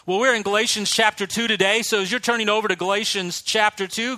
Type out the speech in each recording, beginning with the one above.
Well, we're in Galatians chapter 2 today, so as you're turning over to Galatians chapter 2,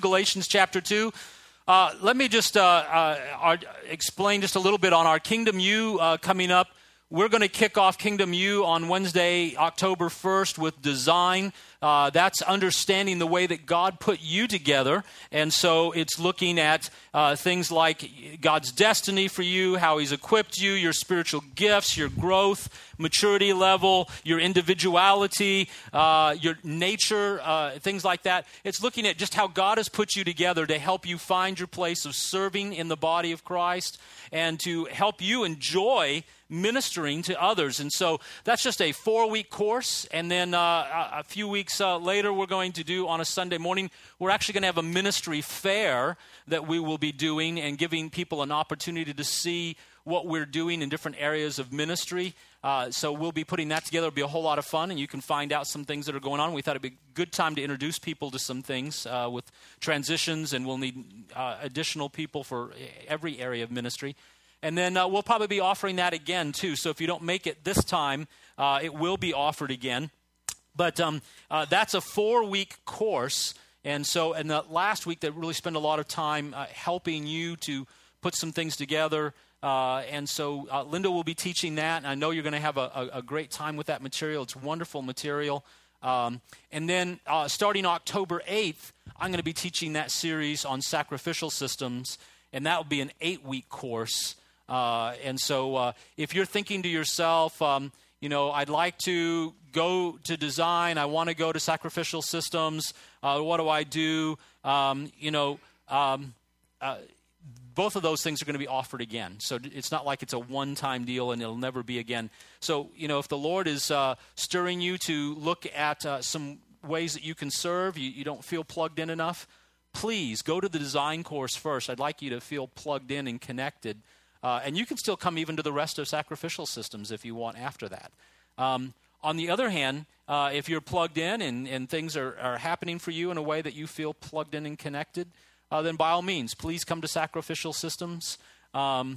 let me just explain just a little bit on our Kingdom U coming up. We're going to kick off Kingdom U on Wednesday, October 1st with design. That's understanding the way that God put you together. And so it's looking at things like God's destiny for you, how He's equipped you, your spiritual gifts, your growth, maturity level, your individuality, your nature, things like that. It's looking at just how God has put you together to help you find your place of serving in the body of Christ and to help you enjoy ministering to others. And so that's just a 4-week course. And then a few weeks later, we're going to do on a Sunday morning, we're actually going to have a ministry fair that we will be doing and giving people an opportunity to see what we're doing in different areas of ministry. So we'll be putting that together. It'll be a whole lot of fun, and you can find out some things that are going on. We thought it'd be a good time to introduce people to some things with transitions, and we'll need additional people for every area of ministry. And then we'll probably be offering that again, too. So if you don't make it this time, it will be offered again. But that's a 4-week course. And so in the last week, they really spend a lot of time helping you to put some things together. And so Linda will be teaching that. And I know you're going to have a great time with that material. It's wonderful material. And then starting October 8th, I'm going to be teaching that series on sacrificial systems. And that will be an 8-week course. And so if you're thinking to yourself, I'd like to go to design, I want to go to sacrificial systems, what do I do? Both of those things are going to be offered again. So it's not like it's a one-time deal and it'll never be again. So, if the Lord is stirring you to look at some ways that you can serve, you don't feel plugged in enough, please go to the design course first. I'd like you to feel plugged in and connected. And you can still come even to the rest of sacrificial systems if you want after that. On the other hand, if you're plugged in and things are happening for you in a way that you feel plugged in and connected, then by all means, please come to sacrificial systems. And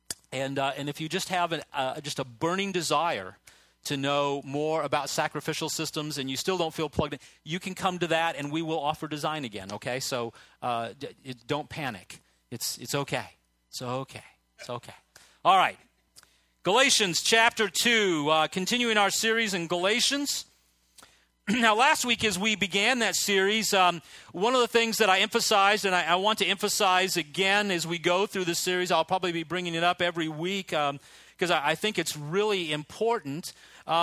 if you just have just a burning desire to know more about sacrificial systems and you still don't feel plugged in, you can come to that and we will offer design again, okay? So don't panic. It's okay. It's okay. It's okay. All right. Galatians chapter 2, continuing our series in Galatians. Now, last week as we began that series, one of the things that I emphasized, and I want to emphasize again as we go through the series, I'll probably be bringing it up every week because I think it's really important,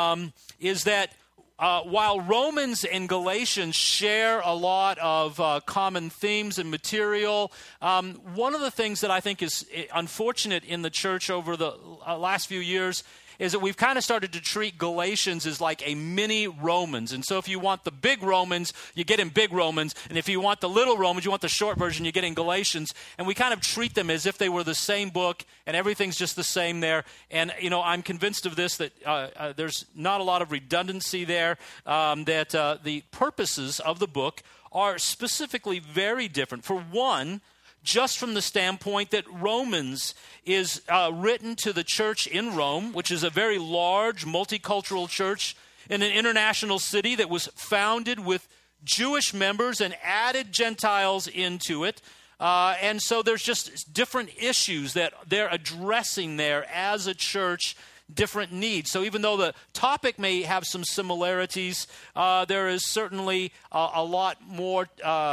is that while Romans and Galatians share a lot of common themes and material, one of the things that I think is unfortunate in the church over the last few years is that we've kind of started to treat Galatians as like a mini Romans. And so if you want the big Romans, you get in big Romans. And if you want the little Romans, you want the short version, you get in Galatians. And we kind of treat them as if they were the same book and everything's just the same there. And, I'm convinced of this, that there's not a lot of redundancy there, that the purposes of the book are specifically very different. For one, just from the standpoint that Romans is written to the church in Rome, which is a very large multicultural church in an international city that was founded with Jewish members and added Gentiles into it. And so there's just different issues that they're addressing there as a church, different needs. So even though the topic may have some similarities, there is certainly a lot more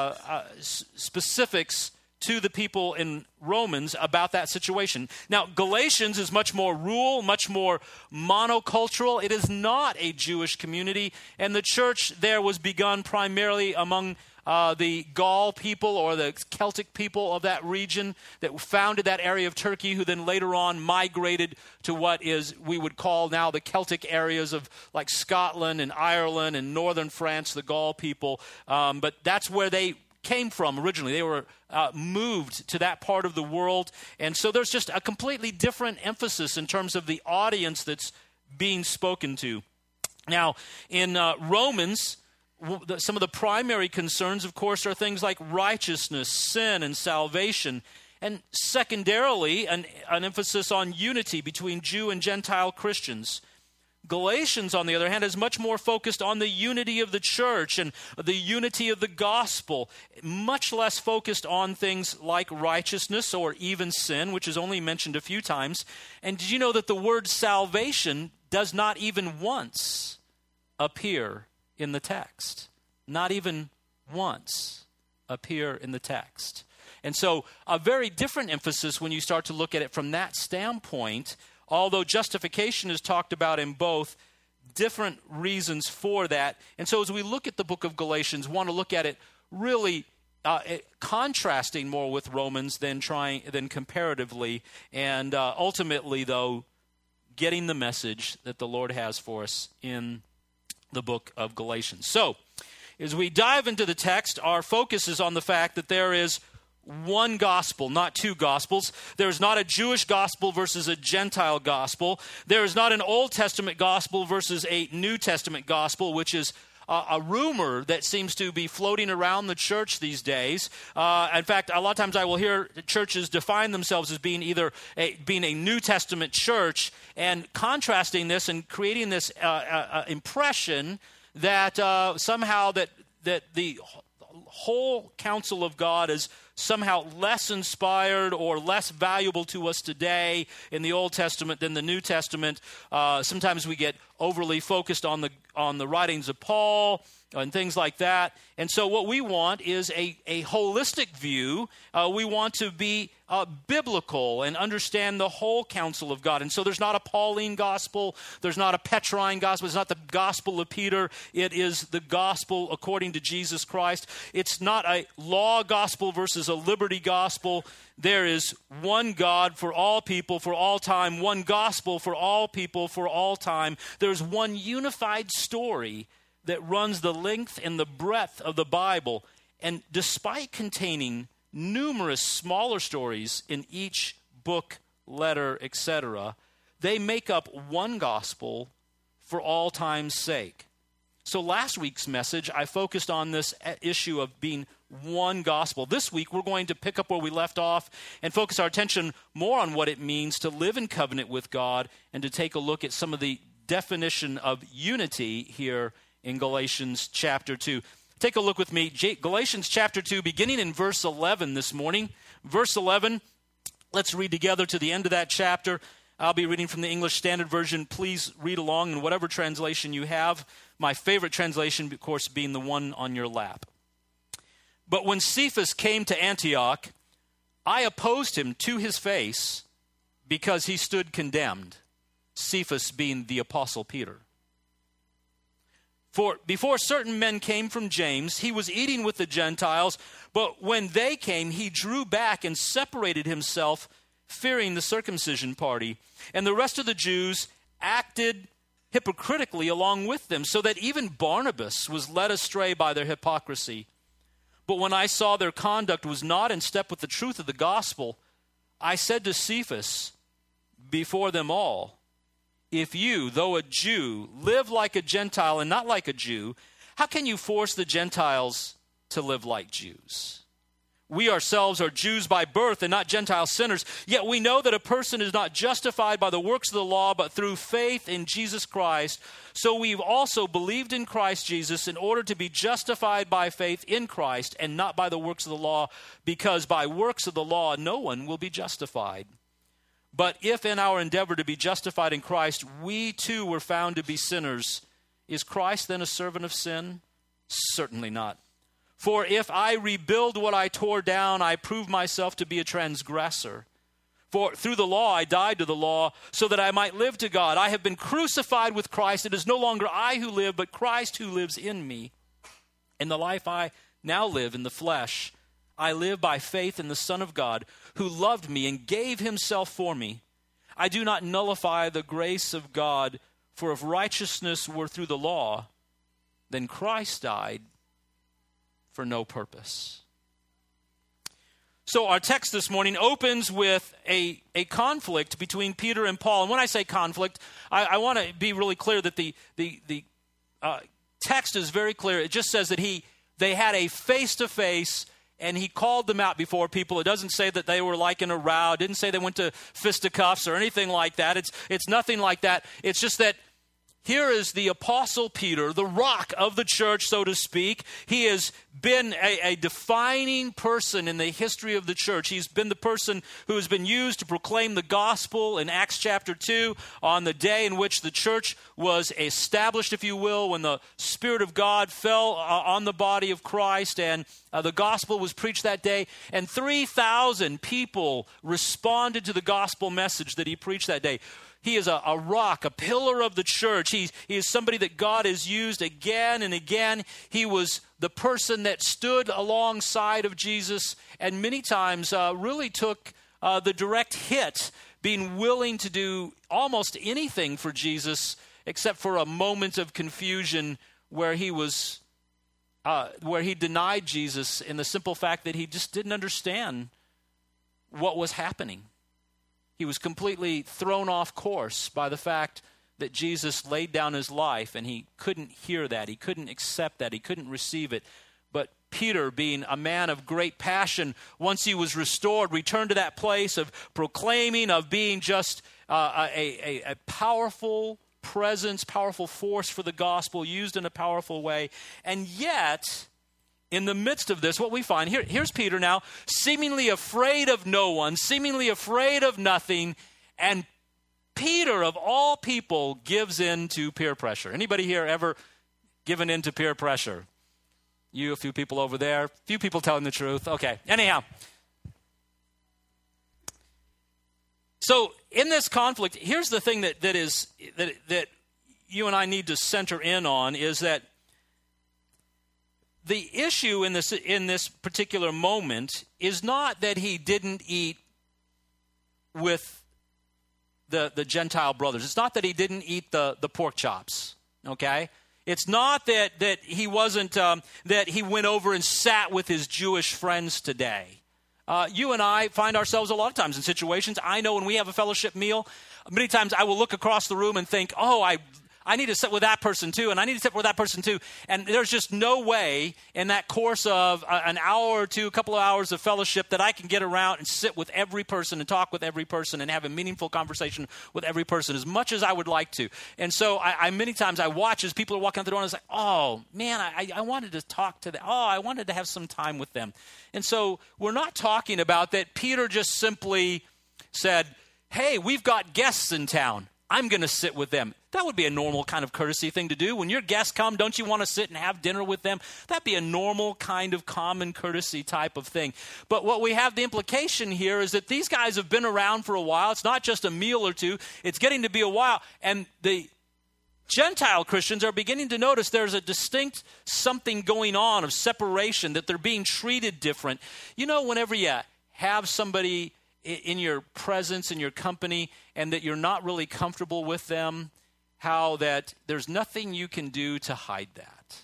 specifics to the people in Romans about that situation. Now, Galatians is much more rural, much more monocultural. It is not a Jewish community, and the church there was begun primarily among the Gaul people or the Celtic people of that region that founded that area of Turkey, who then later on migrated to what is we would call now the Celtic areas of like Scotland and Ireland and northern France, the Gaul people. But that's where they came from originally. They were moved to that part of the world. And so there's just a completely different emphasis in terms of the audience that's being spoken to. Now, in Romans, some of the primary concerns, of course, are things like righteousness, sin, and salvation. And secondarily, an emphasis on unity between Jew and Gentile Christians. Galatians, on the other hand, is much more focused on the unity of the church and the unity of the gospel, much less focused on things like righteousness or even sin, which is only mentioned a few times. And did you know that the word salvation does not even once appear in the text? Not even once appear in the text. And so a very different emphasis when you start to look at it from that standpoint. Although justification is talked about in both, different reasons for that. And so as we look at the book of Galatians, want to look at it really contrasting more with Romans than comparatively, and ultimately, though, getting the message that the Lord has for us in the book of Galatians. So as we dive into the text, our focus is on the fact that there is one gospel, not two gospels. There is not a Jewish gospel versus a Gentile gospel. There is not an Old Testament gospel versus a New Testament gospel, which is a rumor that seems to be floating around the church these days. In fact, a lot of times I will hear churches define themselves as being either being a New Testament church, and contrasting this and creating this impression that somehow that the whole counsel of God is somehow less inspired or less valuable to us today in the Old Testament than the New Testament. Sometimes we get overly focused on the writings of Paul and things like that. And so what we want is a holistic view. We want to be biblical and understand the whole counsel of God. And so there's not a Pauline gospel. There's not a Petrine gospel. It's not the gospel of Peter. It is the gospel according to Jesus Christ. It's not a law gospel versus a liberty gospel. There is one God for all people for all time, one gospel for all people for all time. There's one unified story that runs the length and the breadth of the Bible. And despite containing numerous smaller stories in each book, letter, etc., they make up one gospel for all time's sake. So last week's message, I focused on this issue of being one gospel. This week, we're going to pick up where we left off and focus our attention more on what it means to live in covenant with God and to take a look at some of the definition of unity here in Galatians chapter 2. Take a look with me. Galatians chapter 2, beginning in verse 11 this morning. Verse 11, let's read together to the end of that chapter. I'll be reading from the English Standard Version. Please read along in whatever translation you have. My favorite translation, of course, being the one on your lap. But when Cephas came to Antioch, I opposed him to his face because he stood condemned. Cephas being the Apostle Peter. For before certain men came from James, he was eating with the Gentiles, but when they came, he drew back and separated himself, fearing the circumcision party. And the rest of the Jews acted hypocritically along with them, so that even Barnabas was led astray by their hypocrisy. But when I saw their conduct was not in step with the truth of the gospel, I said to Cephas before them all, if you, though a Jew, live like a Gentile and not like a Jew, how can you force the Gentiles to live like Jews? We ourselves are Jews by birth and not Gentile sinners, yet we know that a person is not justified by the works of the law, but through faith in Jesus Christ. So we've also believed in Christ Jesus in order to be justified by faith in Christ and not by the works of the law, because by works of the law no one will be justified. But if in our endeavor to be justified in Christ, we too were found to be sinners, is Christ then a servant of sin? Certainly not. For if I rebuild what I tore down, I prove myself to be a transgressor. For through the law I died to the law, so that I might live to God. I have been crucified with Christ. It is no longer I who live, but Christ who lives in me. In the life I now live in the flesh, I live by faith in the Son of God, who loved me and gave himself for me. I do not nullify the grace of God, for if righteousness were through the law, then Christ died for no purpose. So our text this morning opens with a conflict between Peter and Paul. And when I say conflict, I want to be really clear that the text is very clear. It just says that they had a face-to-face, and he called them out before people. It doesn't say that they were like in a row. It didn't say they went to fisticuffs or anything like that. It's nothing like that. It's just that here is the Apostle Peter, the rock of the church, so to speak. He has been a defining person in the history of the church. He's been the person who has been used to proclaim the gospel in Acts chapter 2 on the day in which the church was established, if you will, when the Spirit of God fell on the body of Christ, and the gospel was preached that day. And 3,000 people responded to the gospel message that he preached that day. He is a rock, a pillar of the church. He is somebody that God has used again and again. He was the person that stood alongside of Jesus and many times really took the direct hit, being willing to do almost anything for Jesus except for a moment of confusion where he denied Jesus in the simple fact that he just didn't understand what was happening. He was completely thrown off course by the fact that Jesus laid down his life, and he couldn't hear that. He couldn't accept that. He couldn't receive it. But Peter, being a man of great passion, once he was restored, returned to that place of proclaiming, of being just a powerful presence, powerful force for the gospel, used in a powerful way. And yet, in the midst of this, what we find, here's Peter now, seemingly afraid of no one, seemingly afraid of nothing, and Peter, of all people, gives in to peer pressure. Anybody here ever given in to peer pressure? You, a few people over there, a few people telling the truth. Okay, anyhow. So in this conflict, here's the thing that you and I need to center in on, is that the issue in this particular moment is not that he didn't eat with the Gentile brothers. It's not that he didn't eat the pork chops, okay? It's not that he wasn't, that he went over and sat with his Jewish friends today. You and I find ourselves a lot of times in situations. I know when we have a fellowship meal, many times I will look across the room and think, oh, I need to sit with that person too, and I need to sit with that person too. And there's just no way in that course of an hour or two, a couple of hours of fellowship that I can get around and sit with every person and talk with every person and have a meaningful conversation with every person as much as I would like to. And so I many times I watch as people are walking out the door and I was like, oh man, I wanted to talk to them. Oh, I wanted to have some time with them. And so we're not talking about that Peter just simply said, hey, we've got guests in town. I'm going to sit with them. That would be a normal kind of courtesy thing to do. When your guests come, don't you want to sit and have dinner with them? That'd be a normal kind of common courtesy type of thing. But what we have the implication here is that these guys have been around for a while. It's not just a meal or two. It's getting to be a while. And the Gentile Christians are beginning to notice there's a distinct something going on of separation, that they're being treated different. You know, whenever you have somebody in your presence, in your company, and that you're not really comfortable with them, how that there's nothing you can do to hide that.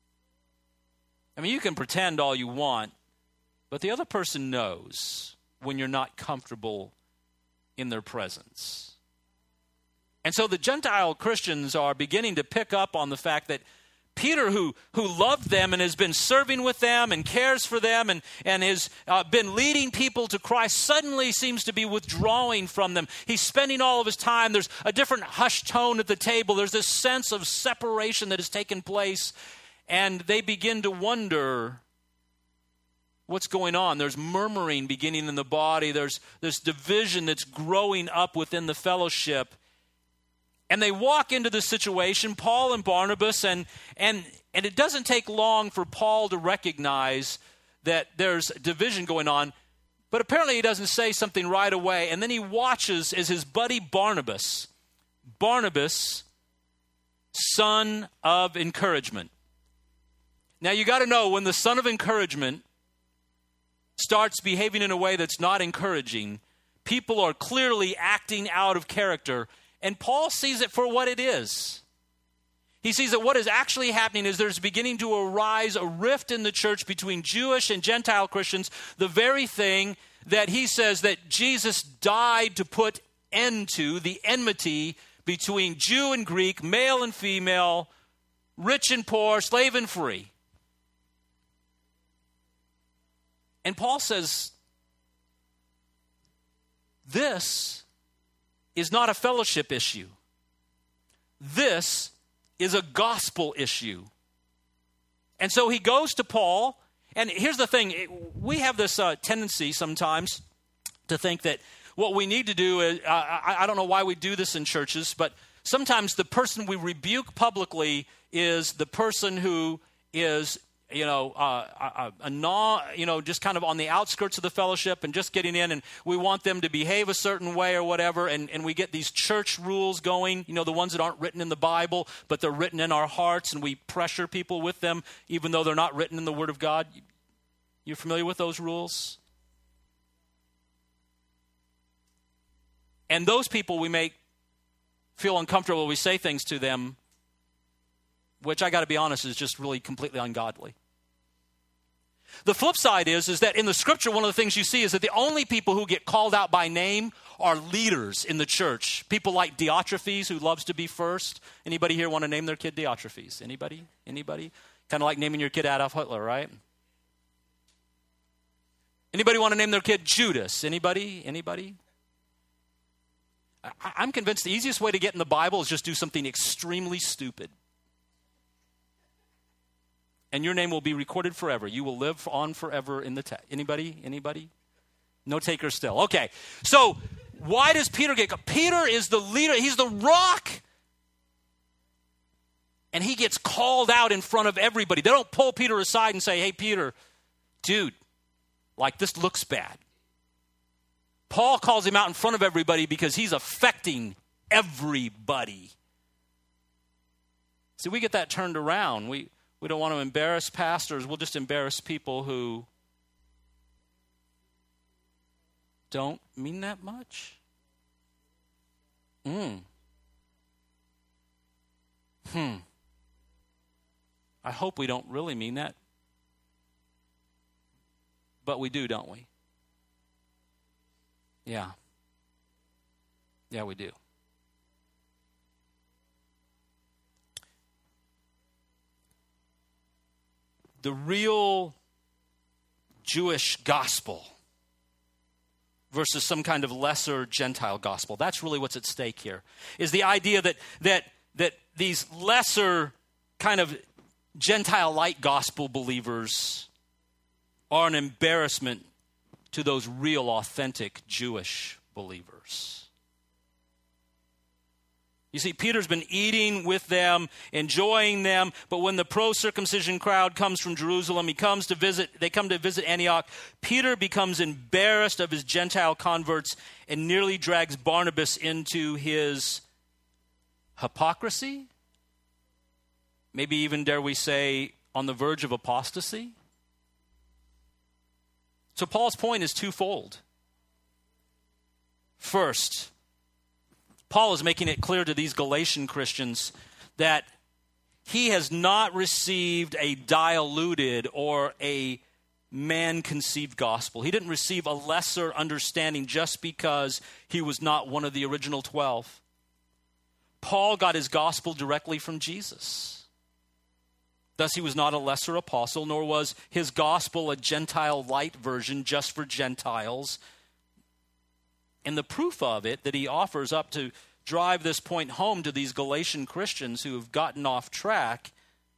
I mean, you can pretend all you want, but the other person knows when you're not comfortable in their presence. And so the Gentile Christians are beginning to pick up on the fact that Peter, who loved them and has been serving with them and cares for them and has been leading people to Christ, suddenly seems to be withdrawing from them. He's spending all of his time. There's a different hushed tone at the table. There's this sense of separation that has taken place, and they begin to wonder what's going on. There's murmuring beginning in the body. There's this division that's growing up within the fellowship. And they walk into the situation, Paul and Barnabas, and it doesn't take long for Paul to recognize that there's division going on, but apparently he doesn't say something right away. And then he watches as his buddy Barnabas, son of encouragement. Now you got to know, when the son of encouragement starts behaving in a way that's not encouraging, people are clearly acting out of character. And Paul sees it for what it is. He sees that what is actually happening is there's beginning to arise a rift in the church between Jewish and Gentile Christians, the very thing that he says that Jesus died to put end to, the enmity between Jew and Greek, male and female, rich and poor, slave and free. And Paul says, this is not a fellowship issue. this is a gospel issue. And so he goes to Paul, and here's the thing. We have this tendency sometimes to think that what we need to do is, I don't know why we do this in churches, but sometimes the person we rebuke publicly is the person who is, just kind of on the outskirts of the fellowship and just getting in, and we want them to behave a certain way or whatever, and we get these church rules going, the ones that aren't written in the Bible, but they're written in our hearts, and we pressure people with them, even though they're not written in the Word of God. You're familiar with those rules? And those people we make feel uncomfortable when we say things to them, which I got to be honest is just really completely ungodly. The flip side is that in the scripture, one of the things you see is that the only people who get called out by name are leaders in the church. People like Diotrephes, who loves to be first. Anybody here want to name their kid Diotrephes? Anybody? Kind of like naming your kid Adolf Hitler, right? Anybody want to name their kid Judas? Anybody? I'm convinced the easiest way to get in the Bible is just do something extremely stupid. And your name will be recorded forever. You will live on forever in the text. Anybody? No takers still. Okay. So why does Peter get called? Peter is the leader. He's the rock. And he gets called out in front of everybody. They don't pull Peter aside and say, hey, Peter, dude, this looks bad. Paul calls him out in front of everybody because he's affecting everybody. See, we get that turned around. We don't want to embarrass pastors. We'll just embarrass people who don't mean that much. I hope we don't really mean that. But we do, don't we? Yeah. Yeah, we do. The real Jewish gospel versus some kind of lesser Gentile gospel. That's really what's at stake here. Is the idea that these lesser kind of Gentile-like gospel believers are an embarrassment to those real, authentic Jewish believers. You see, Peter's been eating with them, enjoying them, but when the pro-circumcision crowd comes from Jerusalem, they come to visit Antioch, Peter becomes embarrassed of his Gentile converts and nearly drags Barnabas into his hypocrisy. Maybe even, dare we say, on the verge of apostasy. So Paul's point is twofold. First, Paul is making it clear to these Galatian Christians that he has not received a diluted or a man-conceived gospel. He didn't receive a lesser understanding just because he was not one of the original 12. Paul got his gospel directly from Jesus. Thus, he was not a lesser apostle, nor was his gospel a Gentile light version just for Gentiles. And the proof of it that he offers up to drive this point home to these Galatian Christians who have gotten off track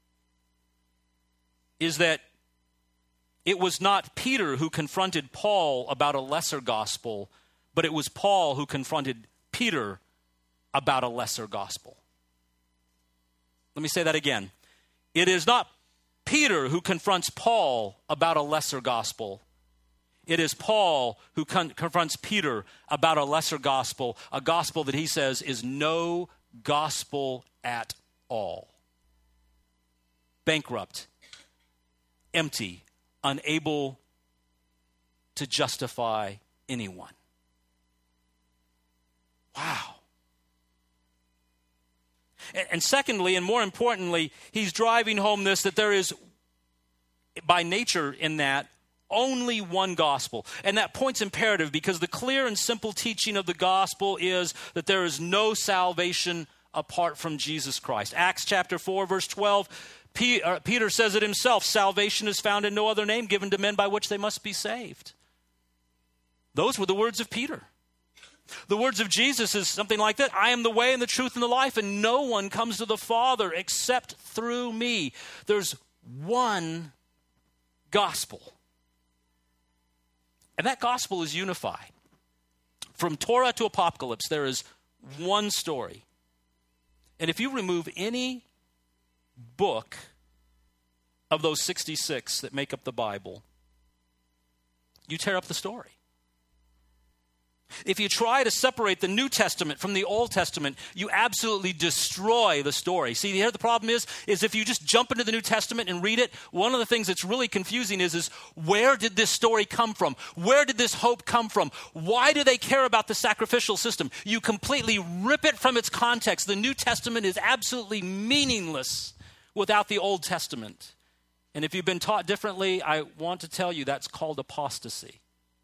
is that it was not Peter who confronted Paul about a lesser gospel, but it was Paul who confronted Peter about a lesser gospel. Let me say that again. It is not Peter who confronts Paul about a lesser gospel. It is Paul who confronts Peter about a lesser gospel, a gospel that he says is no gospel at all. Bankrupt, empty, unable to justify anyone. Wow. And secondly, and more importantly, he's driving home this, that there is, by nature in that, only one gospel. And that point's imperative because the clear and simple teaching of the gospel is that there is no salvation apart from Jesus Christ. Acts chapter 4, verse 12, Peter says it himself, salvation is found in no other name given to men by which they must be saved. Those were the words of Peter. The words of Jesus is something like that. I am the way and the truth and the life, and no one comes to the Father except through me. There's one gospel. And that gospel is unified. From Torah to Apocalypse, there is one story. And if you remove any book of those 66 that make up the Bible, you tear up the story. If you try to separate the New Testament from the Old Testament, you absolutely destroy the story. See, here the problem is if you just jump into the New Testament and read it, one of the things that's really confusing is where did this story come from? Where did this hope come from? Why do they care about the sacrificial system? You completely rip it from its context. The New Testament is absolutely meaningless without the Old Testament. And if you've been taught differently, I want to tell you that's called apostasy.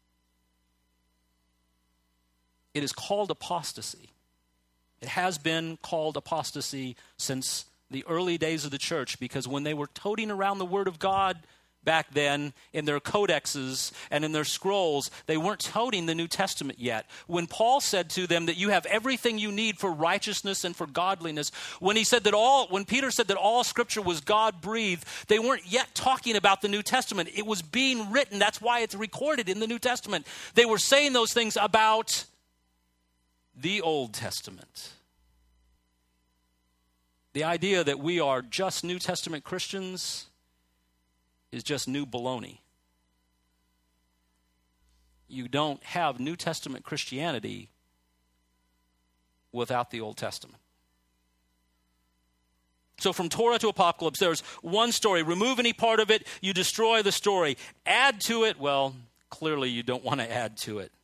It is called apostasy. It has been called apostasy since the early days of the church, because when they were toting around the Word of God back then in their codexes and in their scrolls, they weren't toting the New Testament yet. When Paul said to them that you have everything you need for righteousness and for godliness, when Peter said that all Scripture was God-breathed, they weren't yet talking about the New Testament. It was being written. That's why it's recorded in the New Testament. They were saying those things about the Old Testament. The idea that we are just New Testament Christians is just new baloney. You don't have New Testament Christianity without the Old Testament. So from Torah to Apocalypse, there's one story. Remove any part of it, you destroy the story. Add to it, well, clearly you don't want to add to it.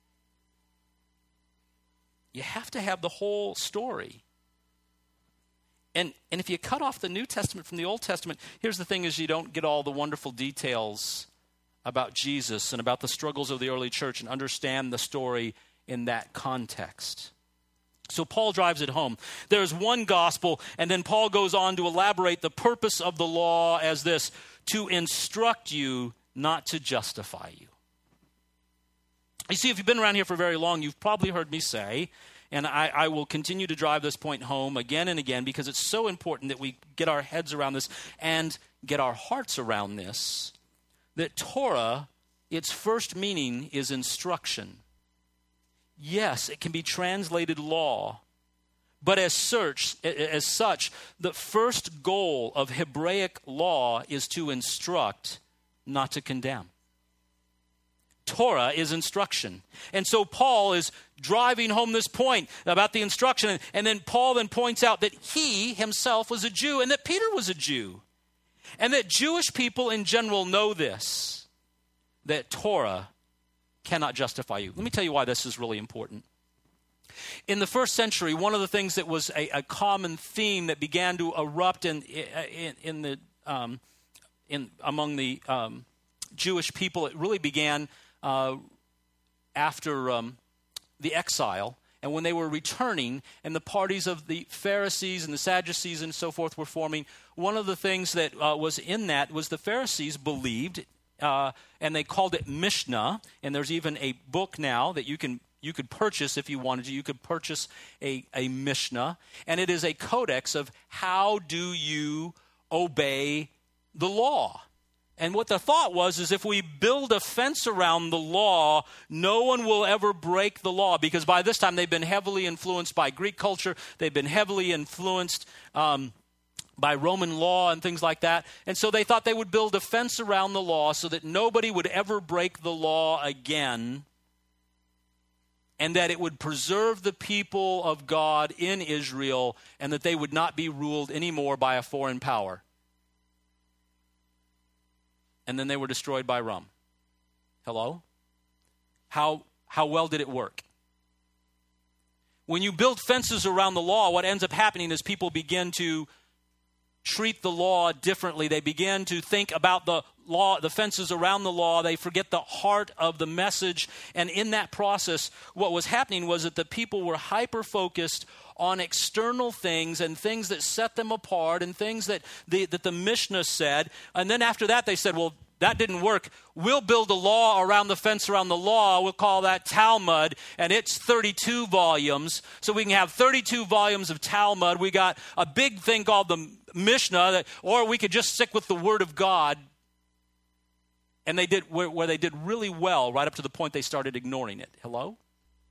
You have to have the whole story. And if you cut off the New Testament from the Old Testament, here's the thing is you don't get all the wonderful details about Jesus and about the struggles of the early church and understand the story in that context. So Paul drives it home. There's one gospel, and then Paul goes on to elaborate the purpose of the law as this: to instruct you, not to justify you. You see, if you've been around here for very long, you've probably heard me say, and I will continue to drive this point home again and again because it's so important that we get our heads around this and get our hearts around this, that Torah, its first meaning is instruction. Yes, it can be translated law, but as such, the first goal of Hebraic law is to instruct, not to condemn. Torah is instruction. And so Paul is driving home this point about the instruction. And then Paul then points out that he himself was a Jew and that Peter was a Jew. And that Jewish people in general know this, that Torah cannot justify you. Let me tell you why this is really important. In the first century, one of the things that was a common theme that began to erupt among the Jewish people, it really began after the exile, and when they were returning, and the parties of the Pharisees and the Sadducees and so forth were forming, one of the things that was in that was the Pharisees believed, and they called it Mishnah, and there's even a book now that you could purchase if you wanted to. You could purchase a Mishnah, and it is a codex of how do you obey the law. And what the thought was is if we build a fence around the law, no one will ever break the law, because by this time they've been heavily influenced by Greek culture. They've been heavily influenced by Roman law and things like that. And so they thought they would build a fence around the law so that nobody would ever break the law again, and that it would preserve the people of God in Israel, and that they would not be ruled anymore by a foreign power. And then they were destroyed by Rome. Hello? How well did it work? When you build fences around the law, what ends up happening is people begin to treat the law differently. They begin to think about the law, the fences around the law. They forget the heart of the message. And in that process, what was happening was that the people were hyper-focused on external things and things that set them apart and things that the Mishnah said. And then after that, they said, well, that didn't work. We'll build a law around the fence around the law. We'll call that Talmud, and it's 32 volumes. So we can have 32 volumes of Talmud. We got a big thing called the Mishnah, or we could just stick with the Word of God. And they did where they did really well right up to the point they started ignoring it. Hello?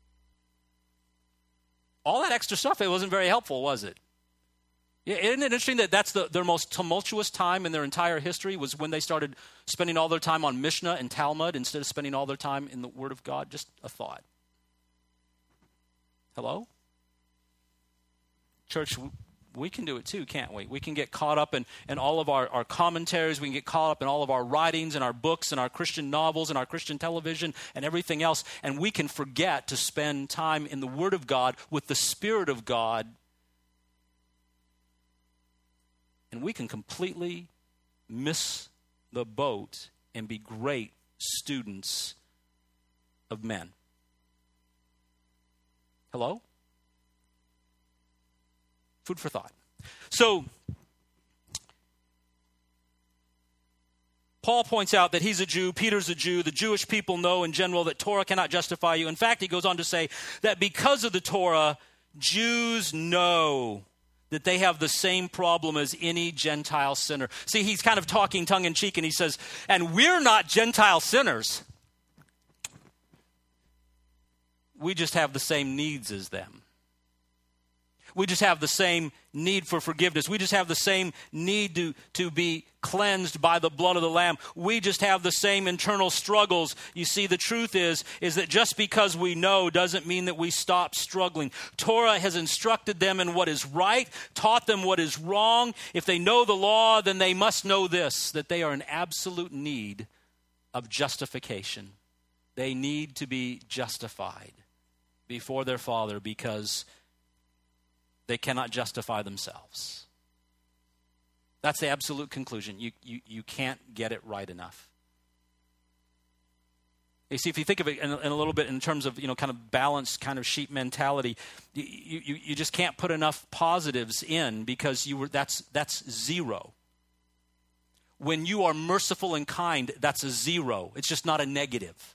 All that extra stuff, it wasn't very helpful, was it? Yeah, isn't it interesting that that's their most tumultuous time in their entire history was when they started spending all their time on Mishnah and Talmud instead of spending all their time in the Word of God? Just a thought. Hello? Church, we can do it too, can't we? We can get caught up in all of our commentaries. We can get caught up in all of our writings and our books and our Christian novels and our Christian television and everything else. And we can forget to spend time in the Word of God with the Spirit of God. And we can completely miss the boat and be great students of men. Hello? Food for thought. So, Paul points out that he's a Jew, Peter's a Jew. The Jewish people know in general that Torah cannot justify you. In fact, he goes on to say that because of the Torah, Jews know that they have the same problem as any Gentile sinner. See, he's kind of talking tongue-in-cheek, and he says, and we're not Gentile sinners. We just have the same needs as them. We just have the same need for forgiveness. We just have the same need to be cleansed by the blood of the Lamb. We just have the same internal struggles. You see, the truth is that just because we know doesn't mean that we stop struggling. Torah has instructed them in what is right, taught them what is wrong. If they know the law, then they must know this, that they are in absolute need of justification. They need to be justified before their Father because they cannot justify themselves. That's the absolute conclusion. You can't get it right enough. You see, if you think of it in a little bit in terms of, kind of balanced kind of sheep mentality, you just can't put enough positives in because that's zero. When you are merciful and kind, that's a zero. It's just not a negative.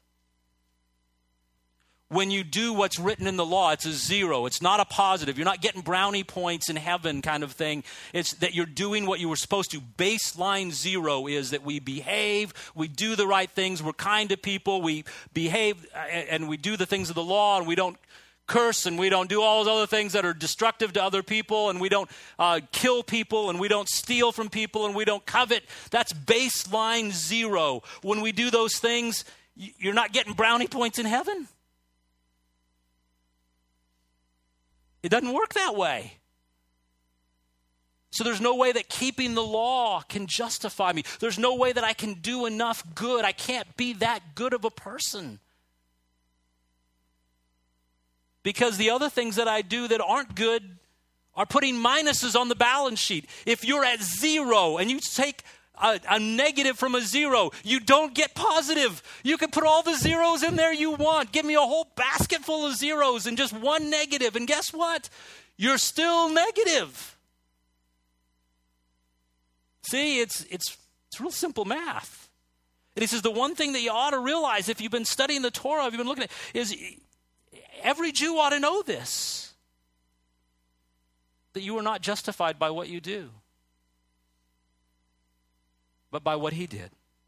When you do what's written in the law, it's a zero. It's not a positive. You're not getting brownie points in heaven kind of thing. It's that you're doing what you were supposed to. Baseline zero is that we behave, we do the right things, we're kind to people, we behave and we do the things of the law, and we don't curse, and we don't do all those other things that are destructive to other people, and we don't kill people, and we don't steal from people, and we don't covet. That's baseline zero. When we do those things, you're not getting brownie points in heaven. It doesn't work that way. So there's no way that keeping the law can justify me. There's no way that I can do enough good. I can't be that good of a person. Because the other things that I do that aren't good are putting minuses on the balance sheet. If you're at zero and you take a negative from a zero, you don't get positive. You can put all the zeros in there you want. Give me a whole basket full of zeros and just one negative. And guess what? You're still negative. See, it's real simple math. And he says the one thing that you ought to realize if you've been studying the Torah, if you've been looking at it, is every Jew ought to know this. That you are not justified by what you do, but by what he did.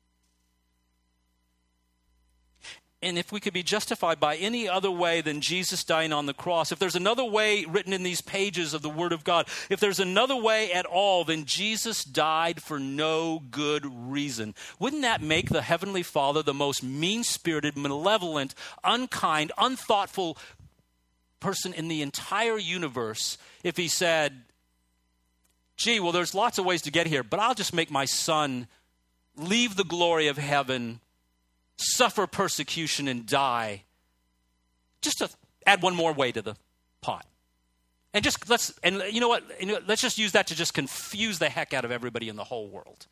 And if we could be justified by any other way than Jesus dying on the cross, if there's another way written in these pages of the Word of God, if there's another way at all, then Jesus died for no good reason. Wouldn't that make the Heavenly Father the most mean-spirited, malevolent, unkind, unthoughtful person in the entire universe if he said, gee, well, there's lots of ways to get here, but I'll just make my son leave the glory of heaven, suffer persecution, and die. Just to add one more way to the pot. And let's just use that to just confuse the heck out of everybody in the whole world.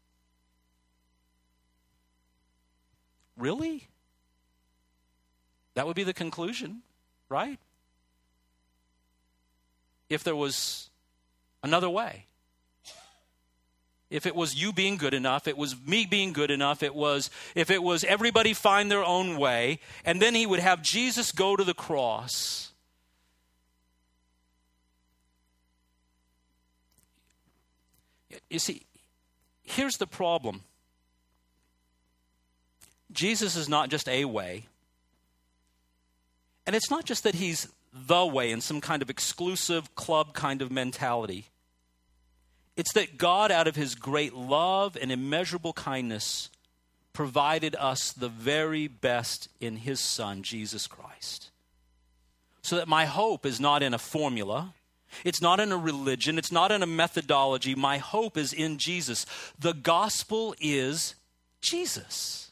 Really? That would be the conclusion, right? If there was another way. If it was you being good enough, it was me being good enough, if it was everybody find their own way, and then he would have Jesus go to the cross. You see, here's the problem. Jesus is not just a way. And it's not just that he's the way in some kind of exclusive club kind of mentality. It's that God, out of his great love and immeasurable kindness, provided us the very best in his Son, Jesus Christ. So that my hope is not in a formula. It's not in a religion. It's not in a methodology. My hope is in Jesus. The gospel is Jesus.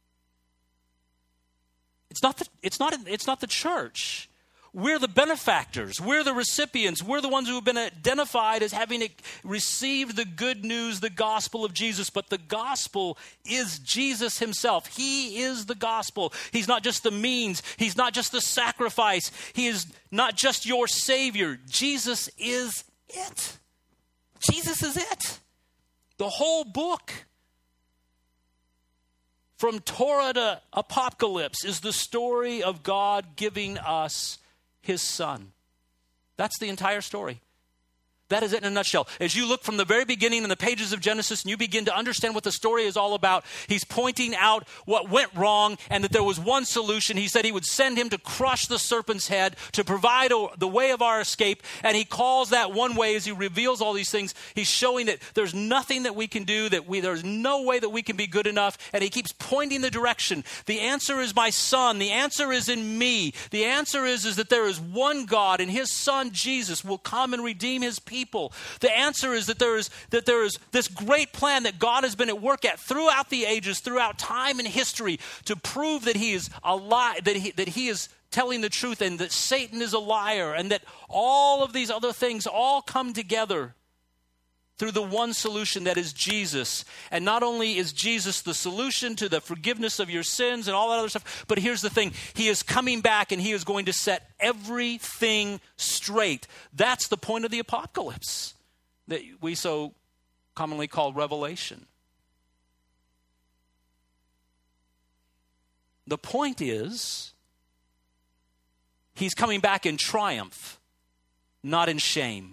It's not the church. We're the benefactors. We're the recipients. We're the ones who have been identified as having received the good news, the gospel of Jesus. But the gospel is Jesus himself. He is the gospel. He's not just the means. He's not just the sacrifice. He is not just your Savior. Jesus is it. Jesus is it. The whole book, from Torah to Apocalypse, is the story of God giving us his Son. That's the entire story. That is it in a nutshell. As you look from the very beginning in the pages of Genesis and you begin to understand what the story is all about, he's pointing out what went wrong and that there was one solution. He said he would send him to crush the serpent's head, to provide the way of our escape. And he calls that one way as he reveals all these things. He's showing that there's nothing that we can do, there's no way that we can be good enough. And he keeps pointing the direction. The answer is my Son. The answer is in me. The answer is that there is one God, and his Son, Jesus, will come and redeem his people. The answer is that there is this great plan that God has been at work at throughout the ages, throughout time and history, to prove that he is alive, that he is telling the truth, and that Satan is a liar, and that all of these other things all come together through the one solution that is Jesus. And not only is Jesus the solution to the forgiveness of your sins and all that other stuff, but here's the thing. He is coming back and he is going to set everything straight. That's the point of the apocalypse that we so commonly call Revelation. The point is, he's coming back in triumph, not in shame.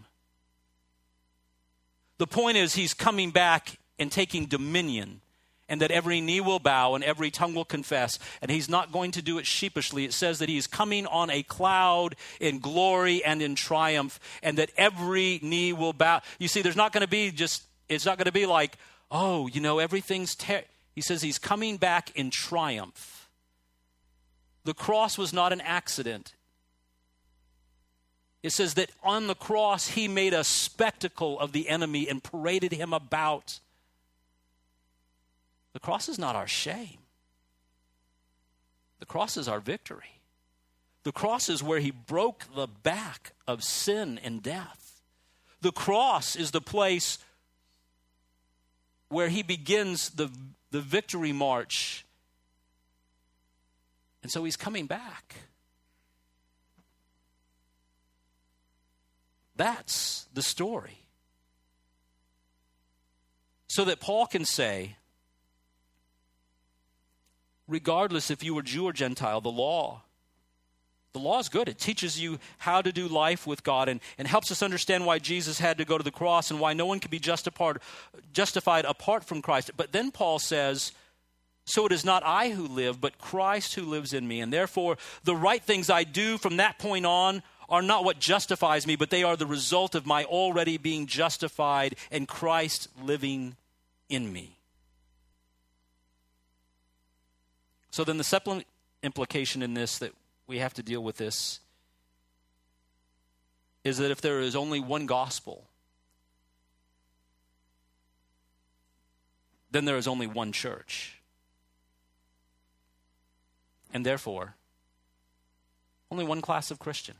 The point is, he's coming back and taking dominion, and that every knee will bow and every tongue will confess, and he's not going to do it sheepishly. It says that he's coming on a cloud in glory and in triumph, and that every knee will bow. You see, it's not going to be like, oh, everything's He says he's coming back in triumph. The cross was not an accident. It says that on the cross, he made a spectacle of the enemy and paraded him about. The cross is not our shame. The cross is our victory. The cross is where he broke the back of sin and death. The cross is the place where he begins the victory march. And so he's coming back. That's the story. So that Paul can say, regardless if you were Jew or Gentile, the law is good. It teaches you how to do life with God and helps us understand why Jesus had to go to the cross and why no one can be justified apart from Christ. But then Paul says, so it is not I who live, but Christ who lives in me. And therefore, the right things I do from that point on are not what justifies me, but they are the result of my already being justified and Christ living in me. So then the second implication in this that we have to deal with this is that if there is only one gospel, then there is only one church. And therefore, only one class of Christian.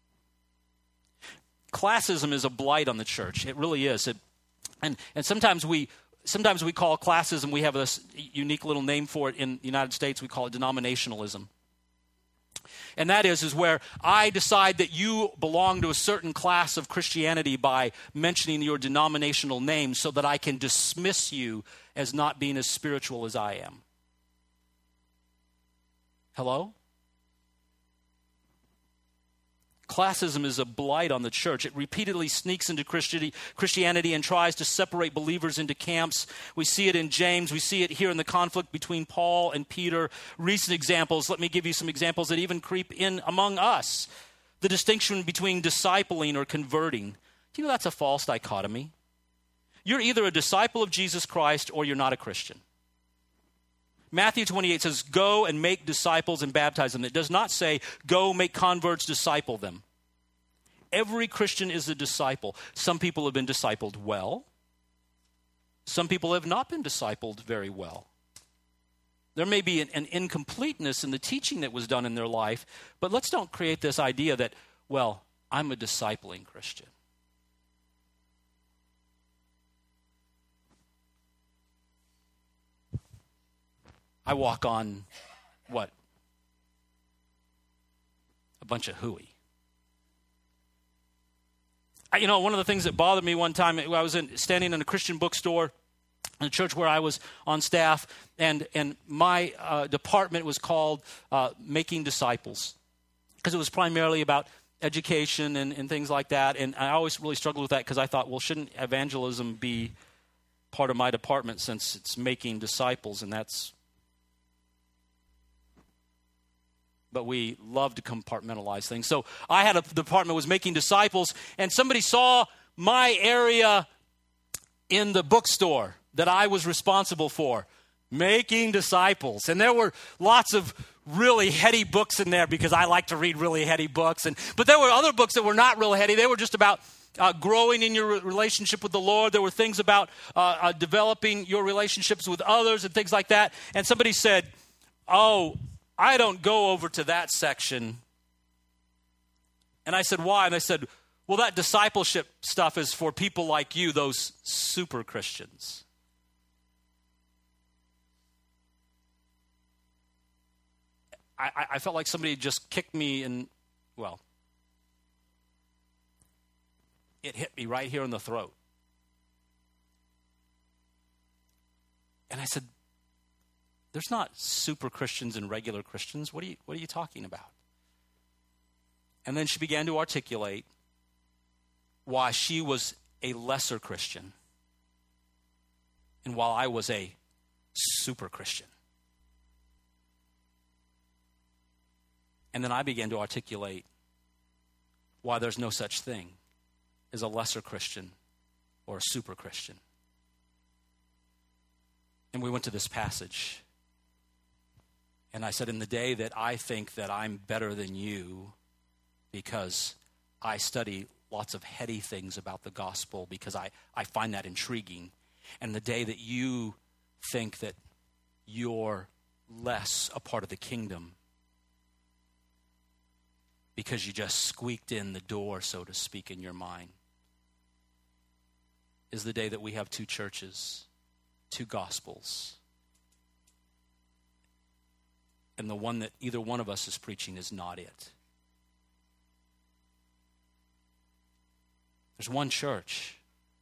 Classism is a blight on the church. It really is. And sometimes we call classism, we have this unique little name for it in the United States, we call it denominationalism. And that is where I decide that you belong to a certain class of Christianity by mentioning your denominational name so that I can dismiss you as not being as spiritual as I am. Hello? Classism is a blight on the church. It repeatedly sneaks into Christianity and tries to separate believers into camps. We see it in James. We see it here in the conflict between Paul and Peter. Recent examples, let me give you some examples that even creep in among us. The distinction between discipling or converting. Do you know that's a false dichotomy? You're either a disciple of Jesus Christ or you're not a Christian. Matthew 28 says, go and make disciples and baptize them. It does not say, go make converts, disciple them. Every Christian is a disciple. Some people have been discipled well. Some people have not been discipled very well. There may be an incompleteness in the teaching that was done in their life, but let's don't create this idea that, well, I'm a discipling Christian. I walk on, what? A bunch of hooey. One of the things that bothered me one time, I was standing in a Christian bookstore in a church where I was on staff, and my department was called Making Disciples, because it was primarily about education and things like that, and I always really struggled with that because I thought, well, shouldn't evangelism be part of my department since it's making disciples, and that's... But we love to compartmentalize things. So I had a department was making disciples, and somebody saw my area in the bookstore that I was responsible for, making disciples. And there were lots of really heady books in there because I like to read really heady books. But there were other books that were not real heady. They were just about growing in your relationship with the Lord. There were things about developing your relationships with others and things like that. And somebody said, oh, I don't go over to that section. And I said, why? And I said, well, that discipleship stuff is for people like you, those super Christians. I felt like somebody just kicked me and, well, it hit me right here in the throat. And I said, there's not super Christians and regular Christians. What are you talking about? And then she began to articulate why she was a lesser Christian and while I was a super Christian. And then I began to articulate why there's no such thing as a lesser Christian or a super Christian. And we went to this passage. And I said, in the day that I think that I'm better than you because I study lots of heady things about the gospel because I find that intriguing, and the day that you think that you're less a part of the kingdom because you just squeaked in the door, so to speak, in your mind, is the day that we have two churches, two gospels. And the one that either one of us is preaching is not it. There's one church.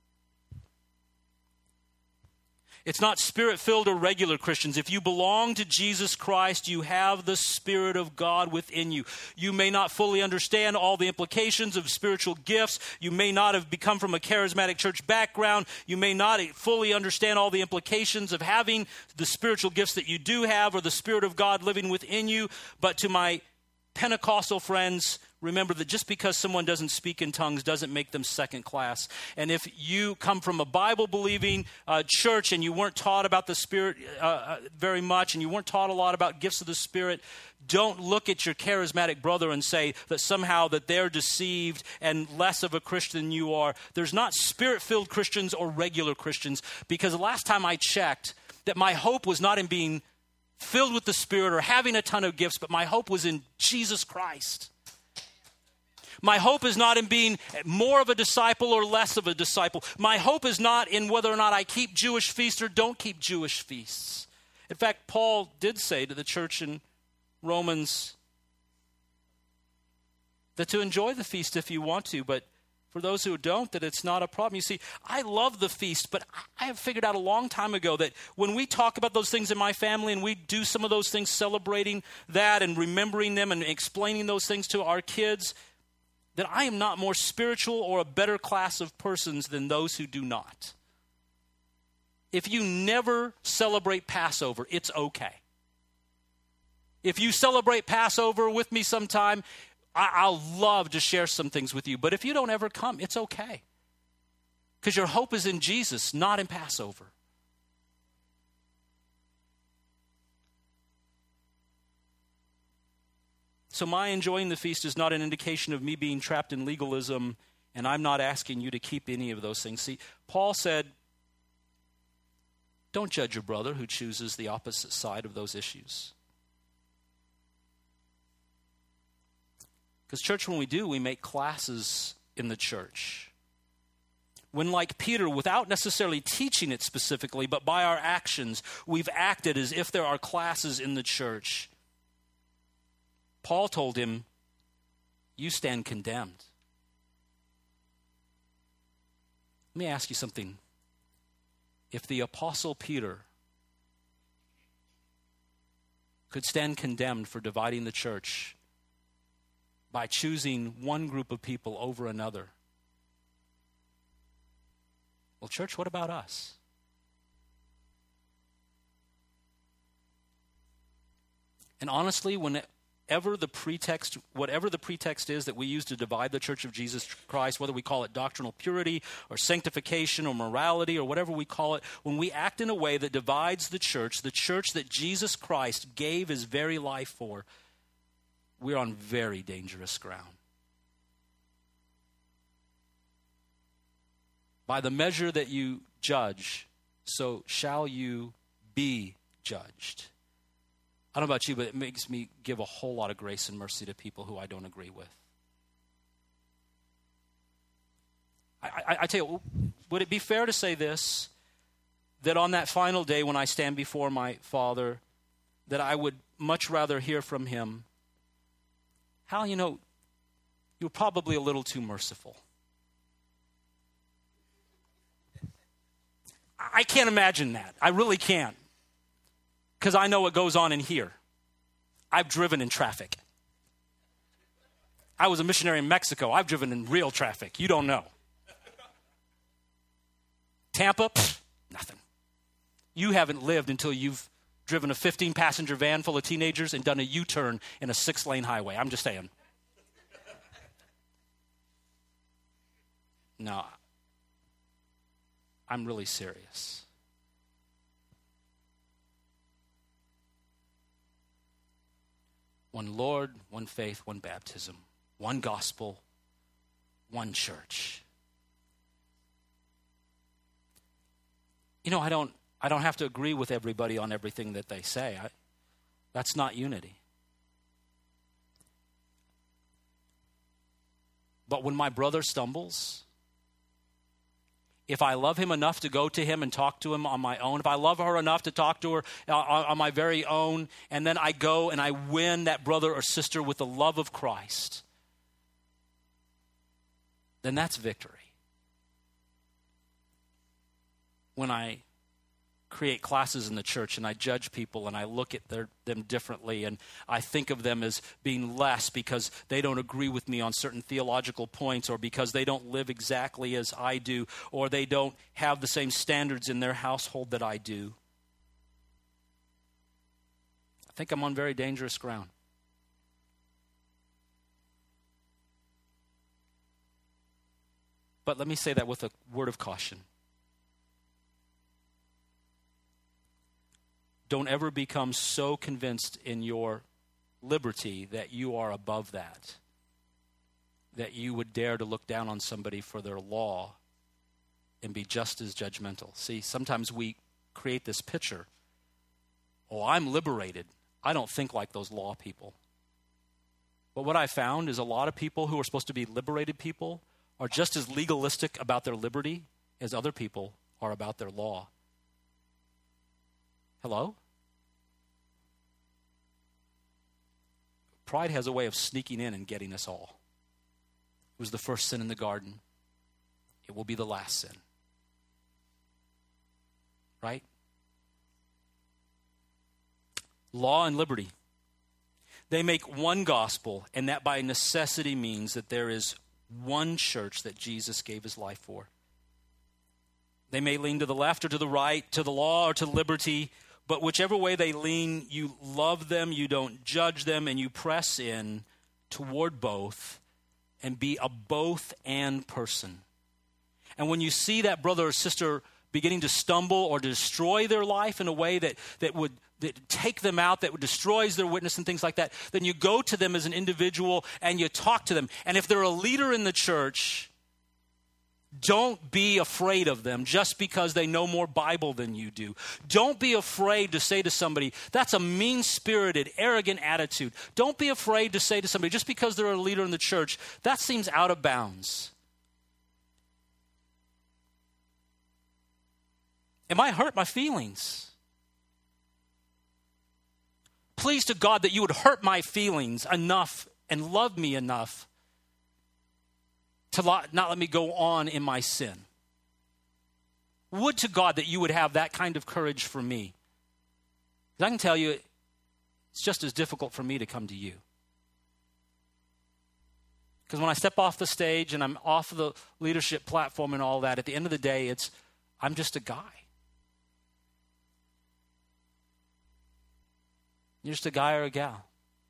It's not spirit-filled or regular Christians. If you belong to Jesus Christ, you have the Spirit of God within you. You may not fully understand all the implications of spiritual gifts. You may not have become from a charismatic church background. You may not fully understand all the implications of having the spiritual gifts that you do have or the Spirit of God living within you. But to my Pentecostal friends, remember that just because someone doesn't speak in tongues doesn't make them second class. And if you come from a Bible-believing church and you weren't taught about the Spirit very much and you weren't taught a lot about gifts of the Spirit, don't look at your charismatic brother and say that somehow that they're deceived and less of a Christian than you are. There's not Spirit-filled Christians or regular Christians, because the last time I checked, that my hope was not in being filled with the Spirit or having a ton of gifts, but my hope was in Jesus Christ. My hope is not in being more of a disciple or less of a disciple. My hope is not in whether or not I keep Jewish feasts or don't keep Jewish feasts. In fact, Paul did say to the church in Romans that to enjoy the feast if you want to, but for those who don't, that it's not a problem. You see, I love the feast, but I have figured out a long time ago that when we talk about those things in my family and we do some of those things, celebrating that and remembering them and explaining those things to our kids, that I am not more spiritual or a better class of persons than those who do not. If you never celebrate Passover, it's okay. If you celebrate Passover with me sometime, I'll love to share some things with you. But if you don't ever come, it's okay. Because your hope is in Jesus, not in Passover. So my enjoying the feast is not an indication of me being trapped in legalism, and I'm not asking you to keep any of those things. See, Paul said, don't judge your brother who chooses the opposite side of those issues. Because church, when we do, we make classes in the church. When, like Peter, without necessarily teaching it specifically, but by our actions, we've acted as if there are classes in the church. Paul told him, you stand condemned. Let me ask you something. If the Apostle Peter could stand condemned for dividing the church by choosing one group of people over another, well, church, what about us? And honestly, whatever the pretext is that we use to divide the church of Jesus Christ, whether we call it doctrinal purity or sanctification or morality or whatever we call it, when we act in a way that divides the church that Jesus Christ gave his very life for, we're on very dangerous ground. By the measure that you judge, so shall you be judged. I don't know about you, but it makes me give a whole lot of grace and mercy to people who I don't agree with. I tell you, would it be fair to say this, that on that final day when I stand before my Father, that I would much rather hear from him, Hal, you're probably a little too merciful. I can't imagine that. I really can't. Because I know what goes on in here. I've driven in traffic. I was a missionary in Mexico. I've driven in real traffic. You don't know. Tampa, nothing. You haven't lived until you've driven a 15-passenger van full of teenagers and done a U-turn in a 6-lane highway. I'm just saying. No, I'm really serious. One Lord, one faith, one baptism, one gospel, one church. I don't have to agree with everybody on everything that they say. That's not unity. But when my brother stumbles, if I love him enough to go to him and talk to him on my own, if I love her enough to talk to her on my very own, and then I go and I win that brother or sister with the love of Christ, then that's victory. When I create classes in the church and I judge people and I look at them differently and I think of them as being less because they don't agree with me on certain theological points or because they don't live exactly as I do or they don't have the same standards in their household that I do, I think I'm on very dangerous ground. But let me say that with a word of caution. Don't ever become so convinced in your liberty that you are above that you would dare to look down on somebody for their law and be just as judgmental. See, sometimes we create this picture. Oh, I'm liberated. I don't think like those law people. But what I found is a lot of people who are supposed to be liberated people are just as legalistic about their liberty as other people are about their law. Hello? Pride has a way of sneaking in and getting us all. It was the first sin in the garden. It will be the last sin. Right? Law and liberty. They make one gospel, and that by necessity means that there is one church that Jesus gave his life for. They may lean to the left or to the right, to the law or to liberty, but whichever way they lean, you love them, you don't judge them, and you press in toward both and be a both and person. And when you see that brother or sister beginning to stumble or destroy their life in a way that would take them out, that destroys their witness and things like that, then you go to them as an individual and you talk to them. And if they're a leader in the church, don't be afraid of them just because they know more Bible than you do. Don't be afraid to say to somebody, that's a mean-spirited, arrogant attitude. Don't be afraid to say to somebody, just because they're a leader in the church, that seems out of bounds. It might hurt my feelings. Please to God that you would hurt my feelings enough and love me enough to not let me go on in my sin. Would to God that you would have that kind of courage for me. Because I can tell you, it's just as difficult for me to come to you. Because when I step off the stage and I'm off the leadership platform and all that, at the end of the day, I'm just a guy. You're just a guy or a gal.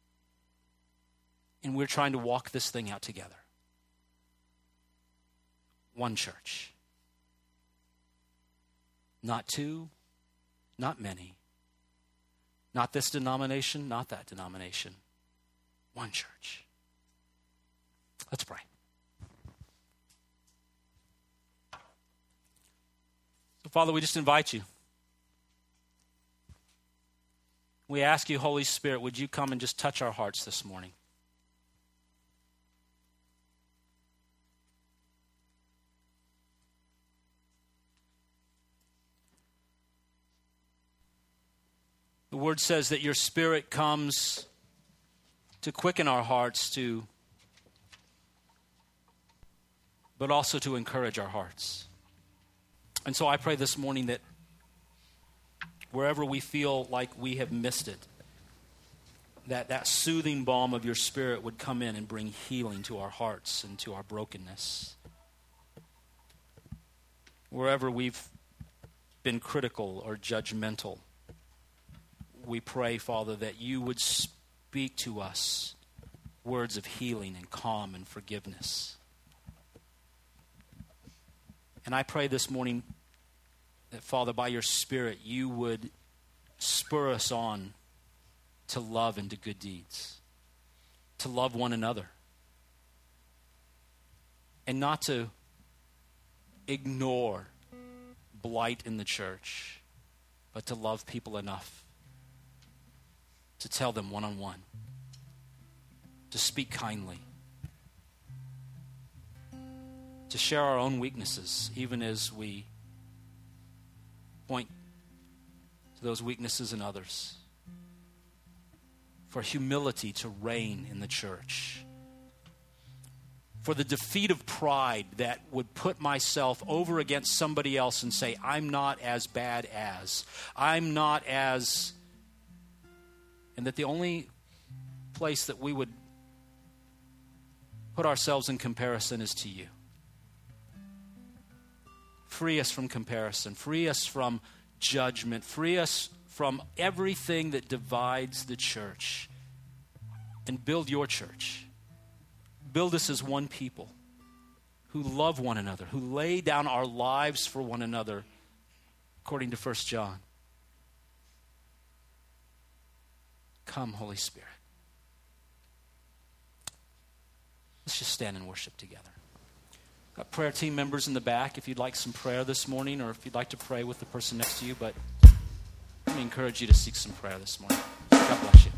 And we're trying to walk this thing out together. One church. Not two, not many. Not this denomination, not that denomination. One church. Let's pray. So, Father, we just invite you. We ask you, Holy Spirit, would you come and just touch our hearts this morning? The word says that your Spirit comes to quicken our hearts, but also to encourage our hearts. And so I pray this morning that wherever we feel like we have missed it, that soothing balm of your Spirit would come in and bring healing to our hearts and to our brokenness. Wherever we've been critical or judgmental, we pray, Father, that you would speak to us words of healing and calm and forgiveness. And I pray this morning that, Father, by your Spirit, you would spur us on to love and to good deeds, to love one another, and not to ignore blight in the church, but to love people enough to tell them one-on-one, to speak kindly, to share our own weaknesses, even as we point to those weaknesses in others. For humility to reign in the church. For the defeat of pride that would put myself over against somebody else and say, I'm not as bad as. I'm not as... And that the only place that we would put ourselves in comparison is to you. Free us from comparison. Free us from judgment. Free us from everything that divides the church. And build your church. Build us as one people who love one another, who lay down our lives for one another, according to 1 John. Come, Holy Spirit. Let's just stand and worship together. Got prayer team members in the back if you'd like some prayer this morning, or if you'd like to pray with the person next to you. But let me encourage you to seek some prayer this morning. God bless you.